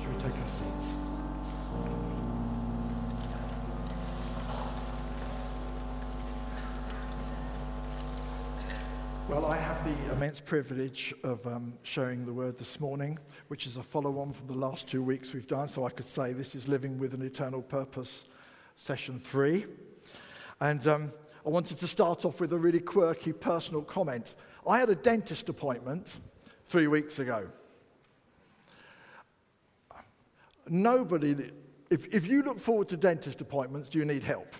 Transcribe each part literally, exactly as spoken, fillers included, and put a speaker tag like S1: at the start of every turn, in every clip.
S1: Should we take our seats? Well, I have the immense privilege of um, sharing the word this morning, which is a follow-on from the last two weeks we've done. So I could say this is Living with an Eternal Purpose, session three. And um, I wanted to start off with a really quirky personal comment. I had a dentist appointment three weeks ago. Nobody, if, if you look forward to dentist appointments, do you need help?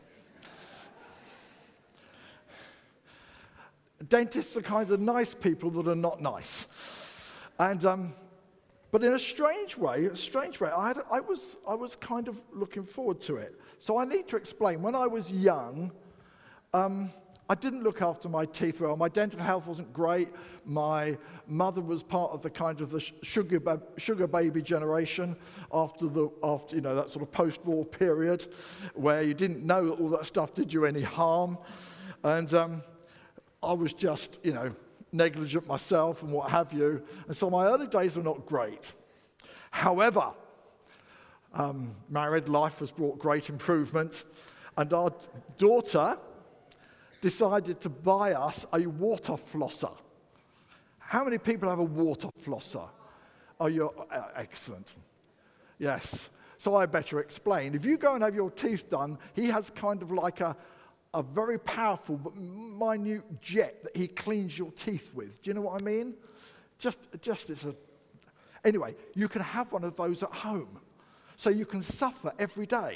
S1: Dentists are kind of nice people that are not nice. And, um, but in a strange way, a strange way, I, had, I, was, I was kind of looking forward to it. So I need to explain, when I was young, um, I didn't look after my teeth well. My dental health wasn't great. My mother was part of the kind of the sugar, ba- sugar baby generation after the after you know that sort of post-war period, where you didn't know that all that stuff did you any harm, and um, I was just you know negligent myself and what have you. And so my early days were not great. However, um, married life has brought great improvement, and our daughter decided to buy us a water flosser. How many people have a water flosser? Oh, you're uh, excellent. Yes. So I better explain. If you go and have your teeth done, he has kind of like a, a very powerful but minute jet that he cleans your teeth with. Do you know what I mean? Just, just it's a... Anyway, you can have one of those at home. So you can suffer every day.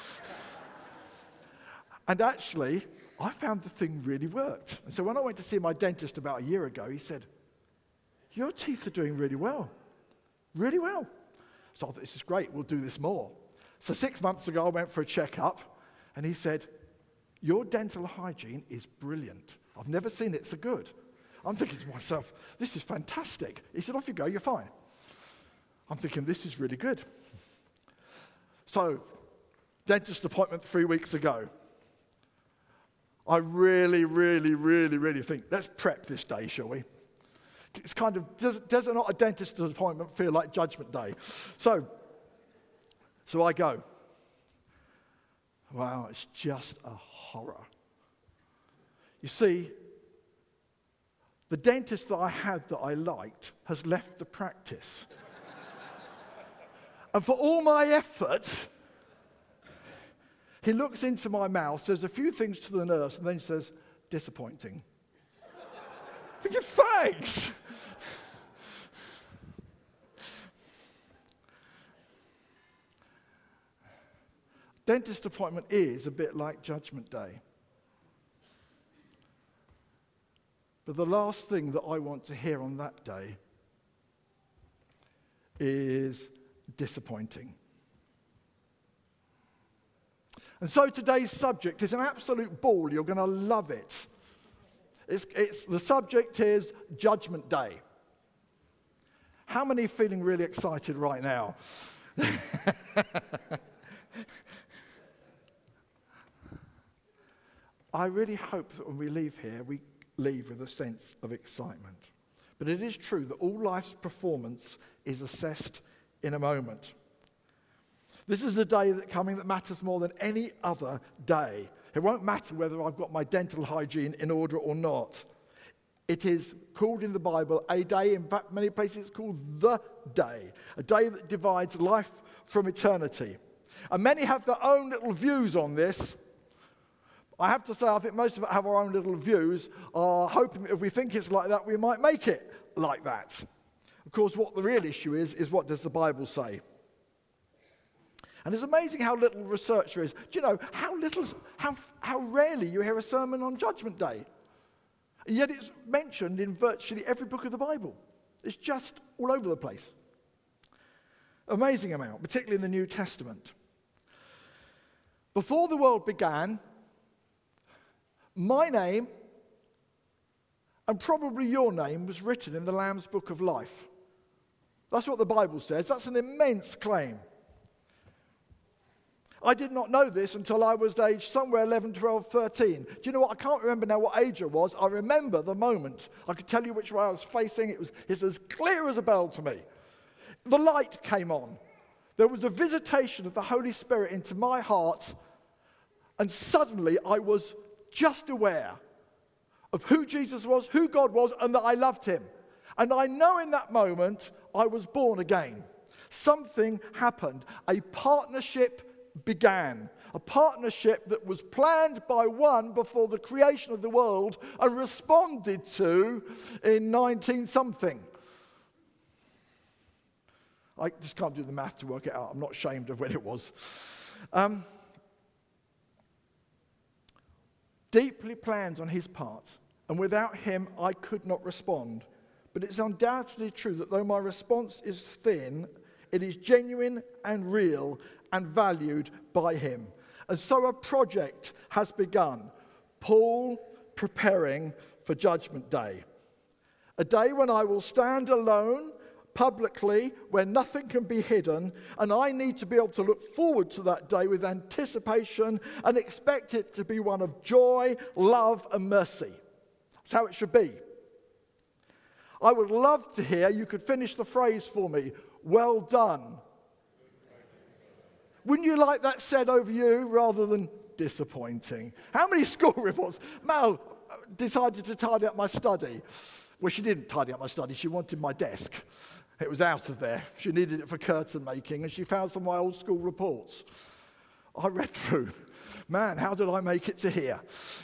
S1: And actually, I found the thing really worked. And so when I went to see my dentist about a year ago, he said, your teeth are doing really well. Really well. So I thought, this is great, we'll do this more. So six months ago, I went for a checkup, and he said, your dental hygiene is brilliant. I've never seen it so good. I'm thinking to myself, this is fantastic. He said, off you go, you're fine. I'm thinking, this is really good. So, dentist appointment three weeks ago. I really, really, really, really think, let's prep this day, shall we? It's kind of, does, does it not a dentist appointment feel like Judgment Day? So, so I go. Wow, it's just a horror. You see, the dentist that I had that I liked has left the practice. And for all my effort, he looks into my mouth, says a few things to the nurse, and then says, disappointing. I'm thinking, thanks. Dentist appointment is a bit like Judgment Day. But the last thing that I want to hear on that day is disappointing. And so today's subject is an absolute ball. You're going to love it. It's, it's, the subject is Judgment Day. How many are feeling really excited right now? I really hope that when we leave here, we leave with a sense of excitement. But it is true that all life's performance is assessed in a moment. This is a day that coming that matters more than any other day. It won't matter whether I've got my dental hygiene in order or not. It is called in the Bible a day, in fact, many places it's called the day, a day that divides life from eternity. And many have their own little views on this. I have to say, I think most of us have our own little views, are hoping that if we think it's like that, we might make it like that. Of course, what the real issue is, is what does the Bible say? And it's amazing how little research there is. Do you know how little, how, how rarely you hear a sermon on Judgment Day? And yet it's mentioned in virtually every book of the Bible. It's just all over the place. Amazing amount, particularly in the New Testament. Before the world began, my name and probably your name was written in the Lamb's Book of Life. That's what the Bible says. That's an immense claim. I did not know this until I was aged somewhere eleven, twelve, thirteen. Do you know what? I can't remember now what age I was. I remember the moment. I could tell you which way I was facing. It was it's as clear as a bell to me. The light came on. There was a visitation of the Holy Spirit into my heart, and suddenly I was just aware of who Jesus was, who God was, and that I loved him. And I know in that moment I was born again. Something happened. A partnership began. A partnership that was planned by one before the creation of the world and responded to in nineteen something. I just can't do the math to work it out. I'm not ashamed of when it was. Um, deeply planned on his part, and without him I could not respond. But it's undoubtedly true that though my response is thin, it is genuine and real and valued by him. And so a project has begun. Paul preparing for Judgment Day. A day when I will stand alone publicly, where nothing can be hidden, and I need to be able to look forward to that day with anticipation and expect it to be one of joy, love, and mercy. That's how it should be. I would love to hear you could finish the phrase for me, well done. Wouldn't you like that said over you rather than disappointing? How many school reports? Mal decided to tidy up my study. Well, she didn't tidy up my study. She wanted my desk. It was out of there. She needed it for curtain making, and she found some of my old school reports. I read through. Man, how did I make it to here?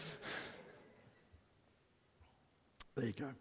S1: There you go.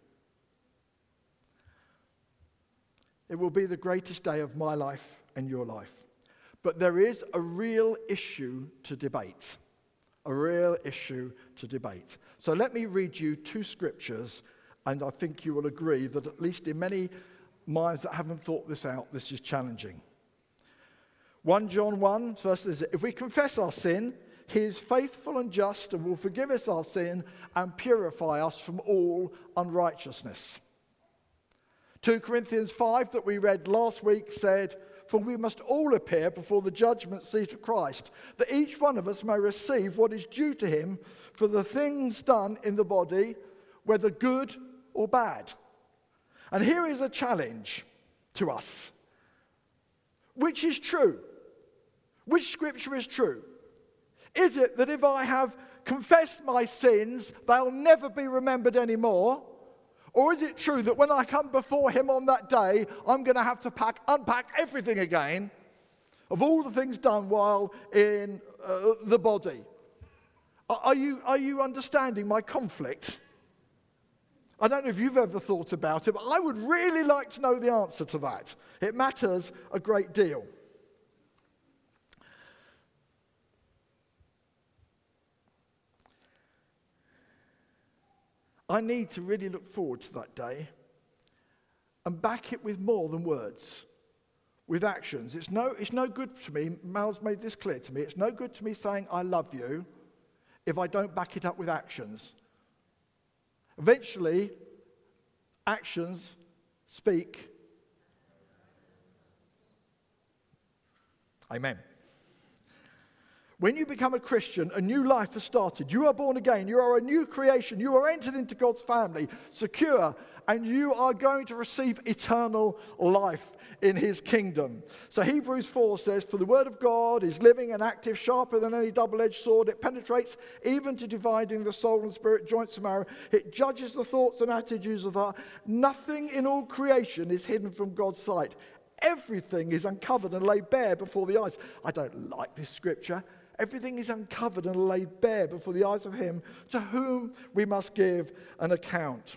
S1: It will be the greatest day of my life and your life. But there is a real issue to debate. A real issue to debate. So let me read you two scriptures, and I think you will agree that at least in many minds that haven't thought this out, this is challenging. First John one, first is, if we confess our sin, he is faithful and just and will forgive us our sin and purify us from all unrighteousness. Second Corinthians five that we read last week said, for we must all appear before the judgment seat of Christ, that each one of us may receive what is due to him for the things done in the body, whether good or bad. And here is a challenge to us. Which is true? Which scripture is true? Is it that if I have confessed my sins, they'll never be remembered anymore? Or is it true that when I come before him on that day, I'm going to have to pack, unpack everything again of all the things done while in uh, the body? Are you, are you understanding my conflict? I don't know if you've ever thought about it, but I would really like to know the answer to that. It matters a great deal. I need to really look forward to that day and back it with more than words, with actions. It's no, it's no good to me, Mal's made this clear to me, it's no good to me saying I love you if I don't back it up with actions. Eventually, actions speak. Amen. When you become a Christian, a new life has started. You are born again. You are a new creation. You are entered into God's family, secure, and you are going to receive eternal life in his kingdom. So Hebrews four says, for the word of God is living and active, sharper than any double-edged sword. It penetrates even to dividing the soul and spirit, joints and marrow. It judges the thoughts and attitudes of the heart. Nothing in all creation is hidden from God's sight. Everything is uncovered and laid bare before the eyes. I don't like this scripture. Everything is uncovered and laid bare before the eyes of him to whom we must give an account.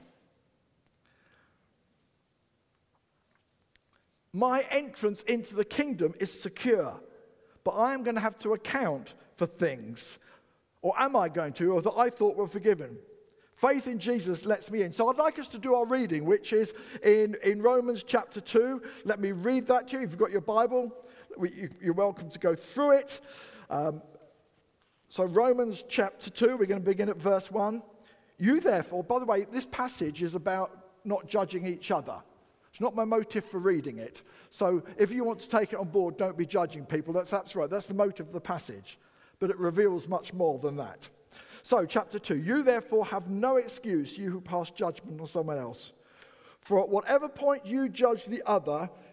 S1: My entrance into the kingdom is secure, but I am going to have to account for things. Or am I going to, or that I thought were forgiven? Faith in Jesus lets me in. So I'd like us to do our reading, which is in, in Romans chapter two. Let me read that to you. If you've got your Bible, you're welcome to go through it. Um, so Romans chapter two, we're going to begin at verse one. You therefore, by the way, this passage is about not judging each other. It's not my motive for reading it. So if you want to take it on board, don't be judging people. That's absolutely right. That's the motive of the passage. But it reveals much more than that. So chapter two, you therefore have no excuse, you who pass judgment on someone else. For at whatever point you judge the other,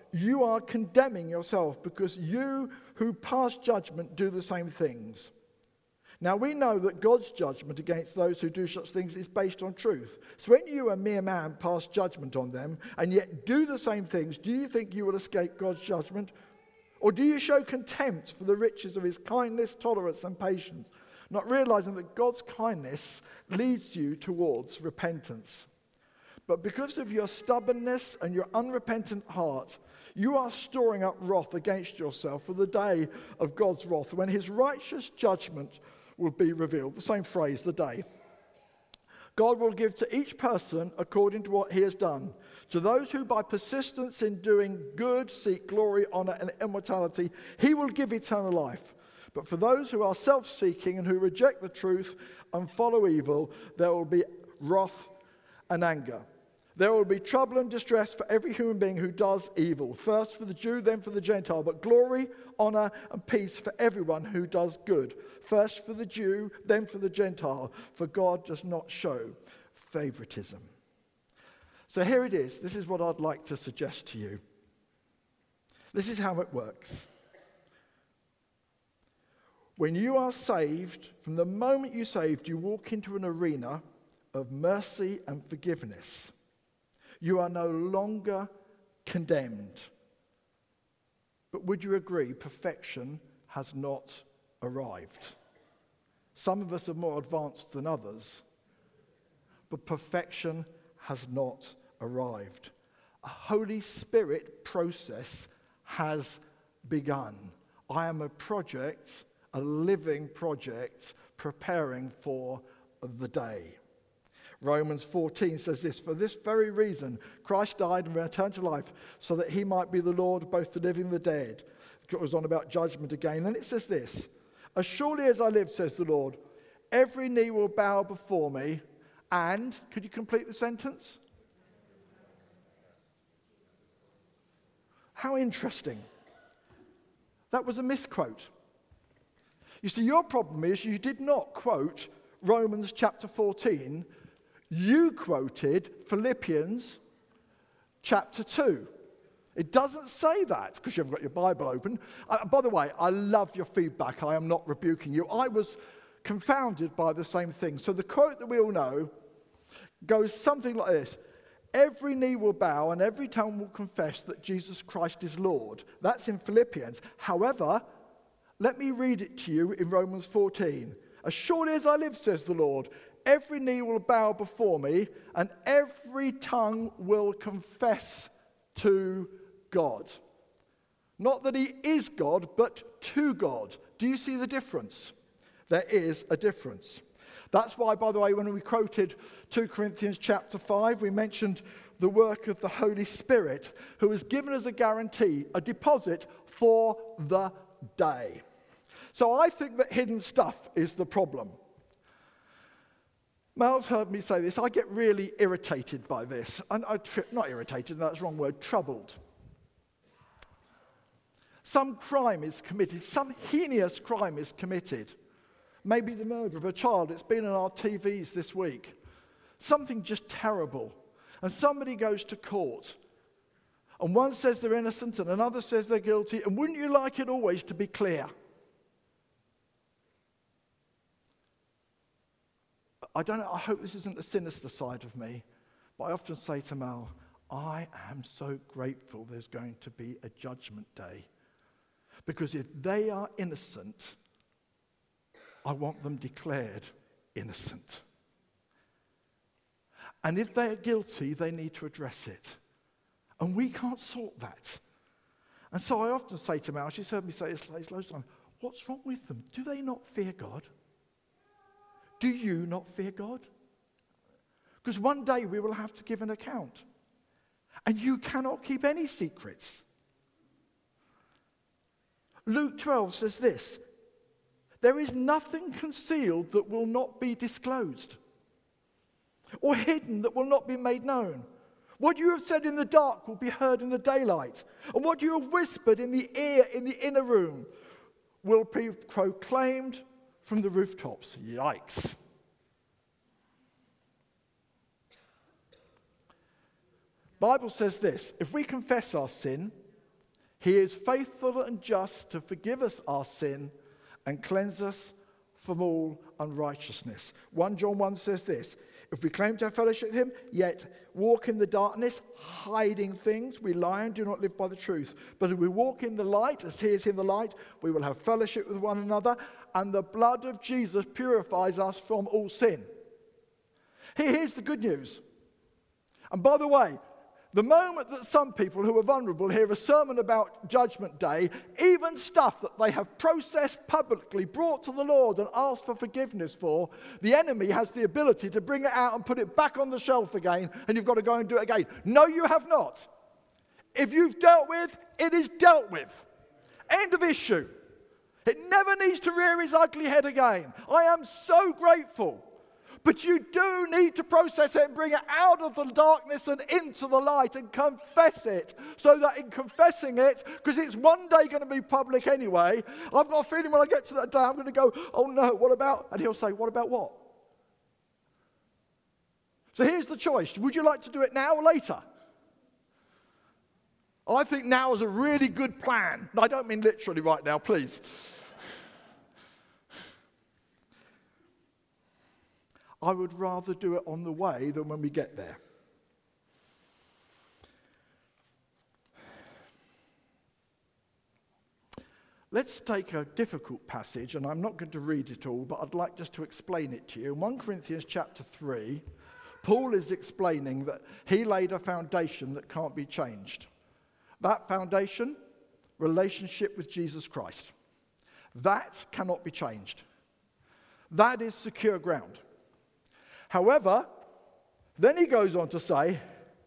S1: you are condemning yourself, because you who pass judgment do the same things. Now we know that God's judgment against those who do such things is based on truth. So when you, a mere man, pass judgment on them and yet do the same things, do you think you will escape God's judgment? Or do you show contempt for the riches of his kindness, tolerance, and patience, not realizing that God's kindness leads you towards repentance? But because of your stubbornness and your unrepentant heart, you are storing up wrath against yourself for the day of God's wrath, when his righteous judgment will be revealed. The same phrase, the day. God will give to each person according to what he has done. To those who by persistence in doing good seek glory, honor, and immortality, he will give eternal life. But for those who are self-seeking and who reject the truth and follow evil, there will be wrath and anger. There will be trouble and distress for every human being who does evil. First for the Jew, then for the Gentile. But glory, honor, and peace for everyone who does good. First for the Jew, then for the Gentile. For God does not show favoritism. So here it is. This is what I'd like to suggest to you. This is how it works. When you are saved, from the moment you're saved, you walk into an arena of mercy and forgiveness. You are no longer condemned. But would you agree, perfection has not arrived? Some of us are more advanced than others, but perfection has not arrived. A Holy Spirit process has begun. I am a project, a living project, preparing for the day. Romans fourteen says this, for this very reason, Christ died and returned to life, so that he might be the Lord of both the living and the dead. It goes on about judgment again. Then it says this, as surely as I live, says the Lord, every knee will bow before me, and, could you complete the sentence? How interesting. That was a misquote. You see, your problem is you did not quote Romans chapter fourteen. You quoted Philippians chapter two. It doesn't say that because you haven't got your Bible open. Uh, by the way, I love your feedback. I am not rebuking you. I was confounded by the same thing. So the quote that we all know goes something like this. Every knee will bow and every tongue will confess that Jesus Christ is Lord. That's in Philippians. However, let me read it to you in Romans fourteen. As surely as I live, says the Lord, every knee will bow before me, and every tongue will confess to God. Not that he is God, but to God. Do you see the difference? There is a difference. That's why, by the way, when we quoted two Corinthians chapter five, we mentioned the work of the Holy Spirit, who has given us a guarantee, a deposit for the day. So I think that hidden stuff is the problem. Mel's heard me say this. I get really irritated by this. And I tri- not irritated, that's the wrong word, troubled. Some crime is committed, some heinous crime is committed. Maybe the murder of a child. It's been on our T Vs this week. Something just terrible. And somebody goes to court. And one says they're innocent and another says they're guilty. And wouldn't you like it always to be clear? I don't know, I hope this isn't the sinister side of me, but I often say to Mel, I am so grateful there's going to be a judgment day. Because if they are innocent, I want them declared innocent. And if they are guilty, they need to address it. And we can't sort that. And so I often say to Mel, she's heard me say this loads of times, what's wrong with them? Do they not fear God? Do you not fear God? Because one day we will have to give an account. And you cannot keep any secrets. Luke twelve says this, there is nothing concealed that will not be disclosed, or hidden that will not be made known. What you have said in the dark will be heard in the daylight, and what you have whispered in the ear in the inner room will be proclaimed from the rooftops. Yikes. Bible says this, if we confess our sin, He is faithful and just to forgive us our sin and cleanse us from all unrighteousness. First John one says this, if we claim to have fellowship with him, yet walk in the darkness, hiding things, we lie and do not live by the truth. But if we walk in the light, as he is in the light, we will have fellowship with one another, and the blood of Jesus purifies us from all sin. Here's the good news. And by the way, the moment that some people who are vulnerable hear a sermon about Judgment Day, even stuff that they have processed publicly, brought to the Lord and asked for forgiveness for, the enemy has the ability to bring it out and put it back on the shelf again, and you've got to go and do it again. No, you have not. If you've dealt with, it is dealt with. End of issue. It never needs to rear its ugly head again. I am so grateful. But you do need to process it and bring it out of the darkness and into the light and confess it. So that in confessing it, because it's one day going to be public anyway, I've got a feeling when I get to that day, I'm going to go, oh no, what about? And he'll say, what about what? So here's the choice. Would you like to do it now or later? I think now is a really good plan. No, I don't mean literally right now, please. I would rather do it on the way than when we get there. Let's take a difficult passage, and I'm not going to read it all, but I'd like just to explain it to you. In First Corinthians chapter three, Paul is explaining that he laid a foundation that can't be changed. That foundation, relationship with Jesus Christ. That cannot be changed. That is secure ground. However, then he goes on to say,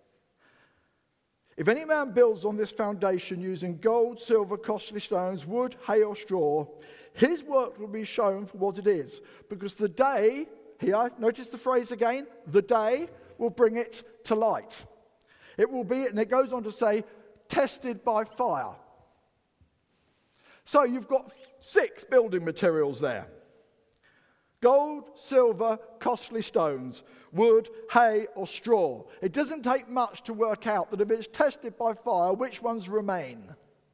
S1: if any man builds on this foundation using gold, silver, costly stones, wood, hay, or straw, his work will be shown for what it is. Because the day, here, notice the phrase again, the day will bring it to light. It will be, and it goes on to say, tested by fire. So you've got six building materials there. Gold, silver, costly stones, wood, hay, or straw. It doesn't take much to work out that if it's tested by fire, which ones remain?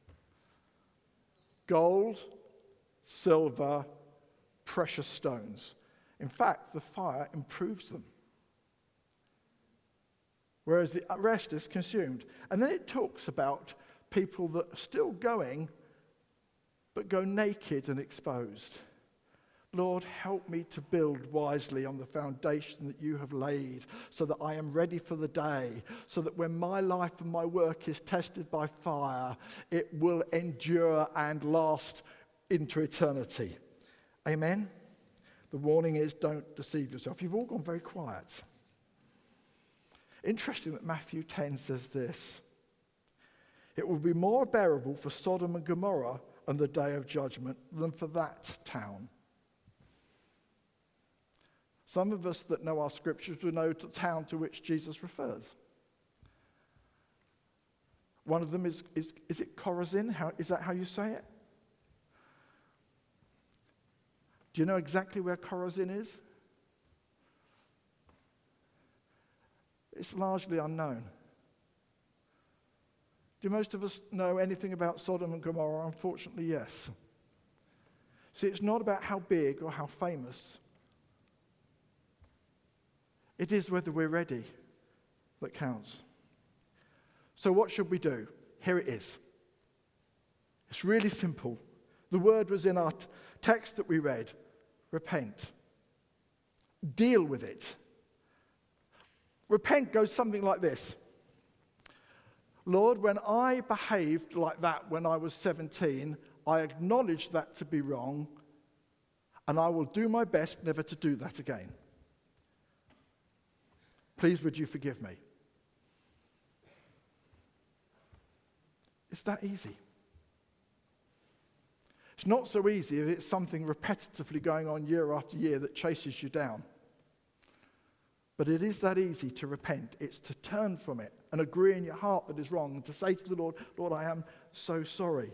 S1: Gold, silver, precious stones. In fact, the fire improves them. Whereas the rest is consumed. And then it talks about people that are still going, but go naked and exposed. Lord, help me to build wisely on the foundation that you have laid, so that I am ready for the day, so that when my life and my work is tested by fire, it will endure and last into eternity. Amen? The warning is, don't deceive yourself. You've all gone very quiet. Interesting that Matthew ten says this. It will be more bearable for Sodom and Gomorrah on the day of judgment than for that town. Some of us that know our scriptures will know the town to which Jesus refers. One of them is, is, is it Chorazin? How, is that how you say it? Do you know exactly where Chorazin is? It's largely unknown. Do most of us know anything about Sodom and Gomorrah? Unfortunately, yes. See, it's not about how big or how famous. It is whether we're ready that counts. So what should we do? Here it is. It's really simple. The word was in our t- text that we read. Repent. Deal with it. Repent goes something like this. Lord, when I behaved like that when I was seventeen, I acknowledge that to be wrong, and I will do my best never to do that again. Please, would you forgive me? It's that easy. It's not so easy if it's something repetitively going on year after year that chases you down. But it is that easy to repent. It's to turn from it and agree in your heart that is wrong and to say to the Lord, Lord, I am so sorry.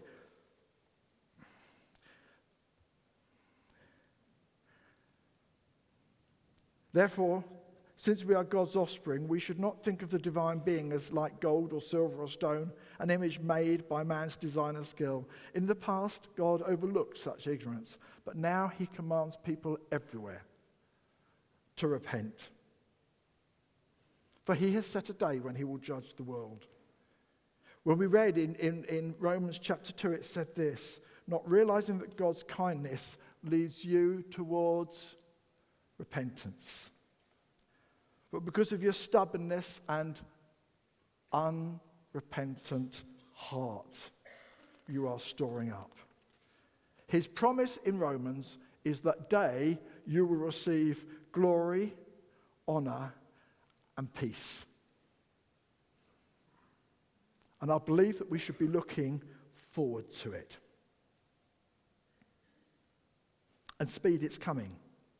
S1: Therefore, since we are God's offspring, we should not think of the divine being as like gold or silver or stone, an image made by man's design and skill. In the past, God overlooked such ignorance, but now he commands people everywhere to repent. For he has set a day when he will judge the world. When we read in, in, in Romans chapter two, it said this, not realizing that God's kindness leads you towards repentance. But because of your stubbornness and unrepentant heart, you are storing up. His promise in Romans is that day you will receive glory, honor, and peace. And I believe that we should be looking forward to it. And speed, it's coming.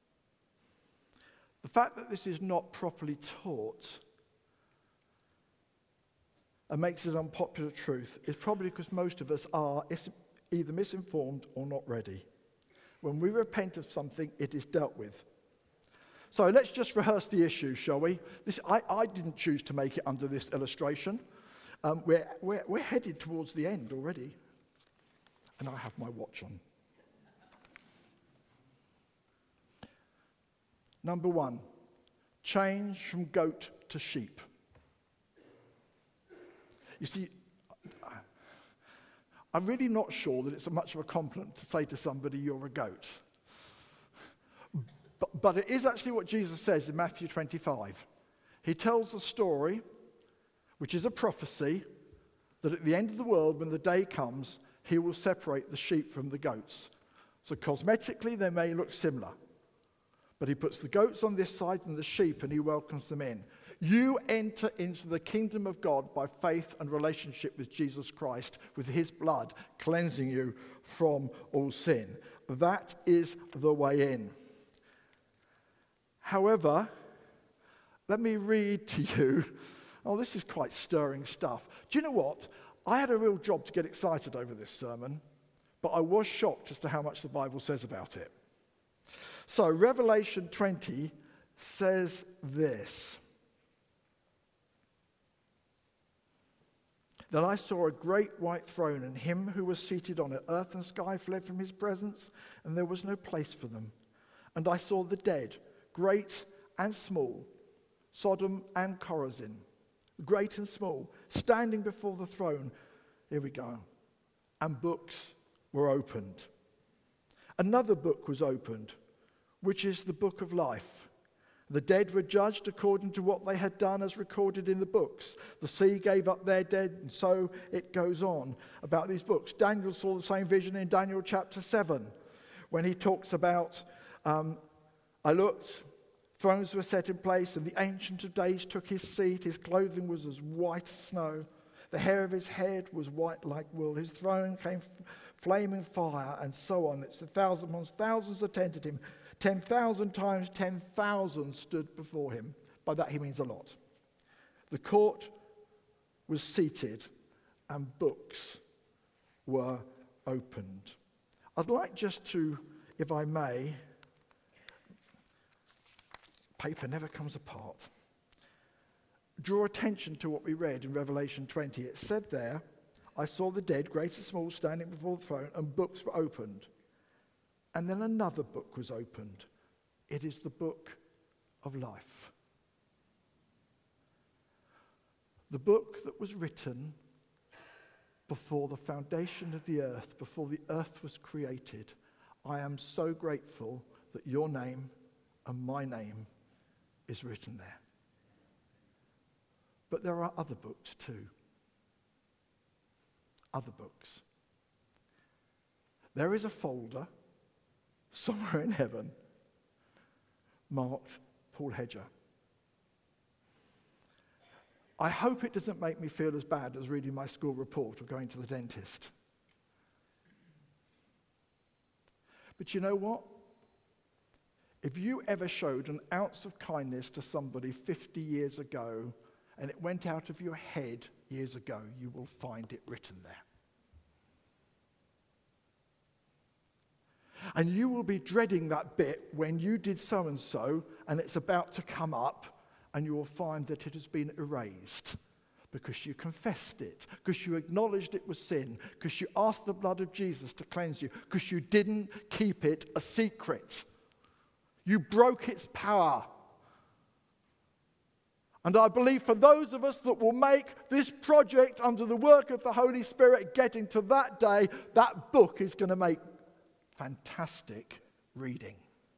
S1: The fact that this is not properly taught and makes it unpopular truth is probably because most of us are either misinformed or not ready. When we repent of something, it is dealt with. So let's just rehearse the issue, shall we? This, I, I didn't choose to make it under this illustration. Um, we're, we're, we're headed towards the end already. And I have my watch on. Number one, change from goat to sheep. You see, I'm really not sure that it's much of a compliment to say to somebody, you're a goat. But, but it is actually what Jesus says in Matthew twenty-five. He tells a story, which is a prophecy, that at the end of the world, when the day comes, he will separate the sheep from the goats. So cosmetically, they may look similar. But he puts the goats on this side and the sheep, and he welcomes them in. You enter into the kingdom of God by faith and relationship with Jesus Christ, with his blood cleansing you from all sin. That is the way in. However, let me read to you. Oh, this is quite stirring stuff. Do you know what? I had a real job to get excited over this sermon, but I was shocked as to how much the Bible says about it. So Revelation twenty says this. Then I saw a great white throne and him who was seated on it. Earth and sky fled from his presence, and there was no place for them. And I saw the dead, great and small, Sodom and Chorazin, great and small, standing before the throne. Here we go. And books were opened. Another book was opened, which is the book of life. The dead were judged according to what they had done as recorded in the books. The sea gave up their dead, and so it goes on about these books. Daniel saw the same vision in Daniel chapter seven, when he talks about, um, I looked, thrones were set in place, and the Ancient of Days took his seat. His clothing was as white as snow. The hair of his head was white like wool. His throne came f- flaming fire, and so on. It's a thousand months, thousands attended him. Ten thousand times ten thousand stood before him. By that he means a lot. The court was seated and books were opened. I'd like just to, if I may, paper never comes apart, draw attention to what we read in Revelation twenty. It said there, I saw the dead, great and small, standing before the throne, and books were opened. And then another book was opened. It is the book of life. The book that was written before the foundation of the earth, before the earth was created. I am so grateful that your name and my name is written there. But there are other books too. Other books. There is a folder somewhere in heaven marked Paul Hedger. I hope it doesn't make me feel as bad as reading my school report or going to the dentist. But you know what? If you ever showed an ounce of kindness to somebody fifty years ago and it went out of your head years ago, you will find it written there. And you will be dreading that bit when you did so-and-so and it's about to come up and you will find that it has been erased because you confessed it, because you acknowledged it was sin, because you asked the blood of Jesus to cleanse you, because you didn't keep it a secret. You broke its power. And I believe for those of us that will make this project under the work of the Holy Spirit getting to that day, that book is going to make fantastic reading.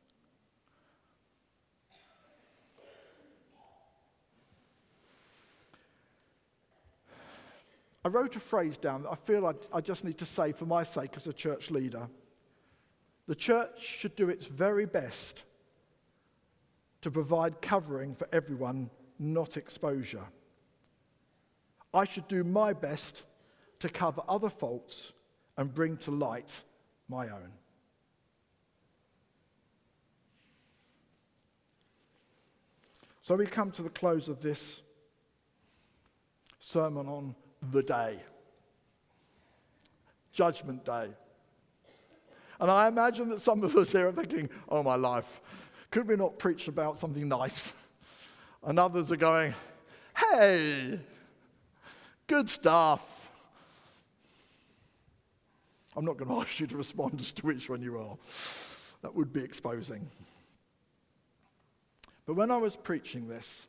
S1: I wrote a phrase down that I feel I, I just need to say for my sake as a church leader. The church should do its very best to provide covering for everyone, not exposure. I should do my best to cover other faults and bring to light my own. So we come to the close of this sermon on the day, Judgment Day. And I imagine that some of us here are thinking, oh my life, could we not preach about something nice? And others are going, hey, good stuff. I'm not going to ask you to respond as to which one you are. That would be exposing. But when I was preaching this,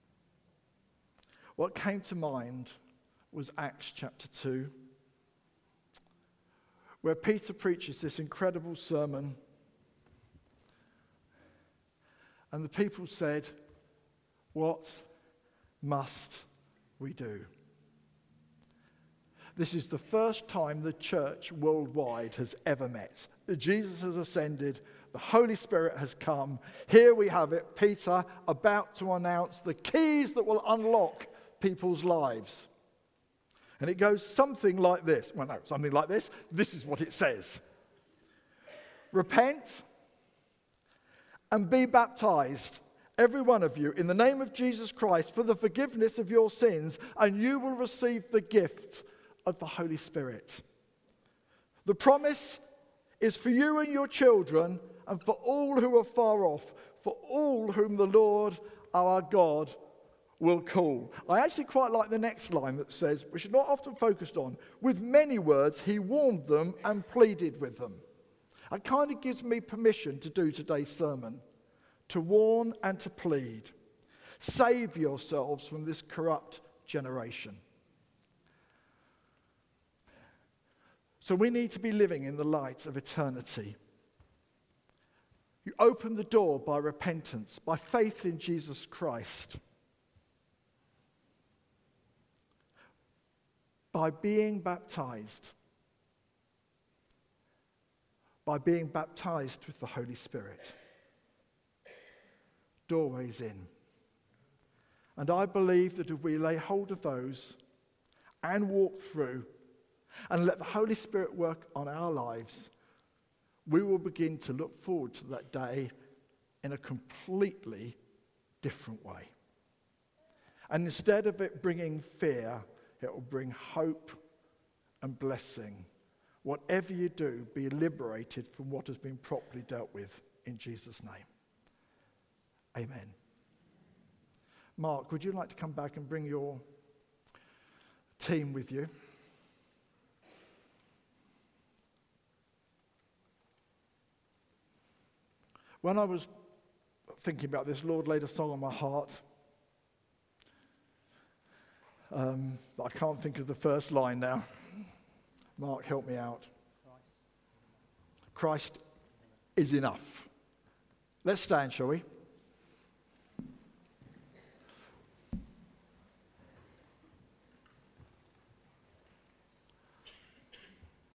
S1: what came to mind was Acts chapter two, where Peter preaches this incredible sermon. And the people said, what must we do? This is the first time the church worldwide has ever met. Jesus has ascended. The Holy Spirit has come. Here we have it, Peter about to announce the keys that will unlock people's lives. And it goes something like this. Well, no, something like this. This is what it says. Repent and be baptized, every one of you, in the name of Jesus Christ for the forgiveness of your sins, and you will receive the gift of the Holy Spirit. The promise is for you and your children, and for all who are far off, for all whom the Lord our God will call. I actually quite like the next line that says, which is not often focused on, with many words he warned them and pleaded with them. It kind of gives me permission to do today's sermon, to warn and to plead. Save yourselves from this corrupt generation. So we need to be living in the light of eternity. You open the door by repentance, by faith in Jesus Christ. By being baptized. By being baptized with the Holy Spirit. Doorways in. And I believe that if we lay hold of those and walk through and let the Holy Spirit work on our lives, we will begin to look forward to that day in a completely different way. And instead of it bringing fear, it will bring hope and blessing. Whatever you do, be liberated from what has been properly dealt with in Jesus' name. Amen. Mark, would you like to come back and bring your team with you? When I was thinking about this, Lord laid a song on my heart. Um, I can't think of the first line now. Mark, help me out. Christ is enough. Let's stand, shall we?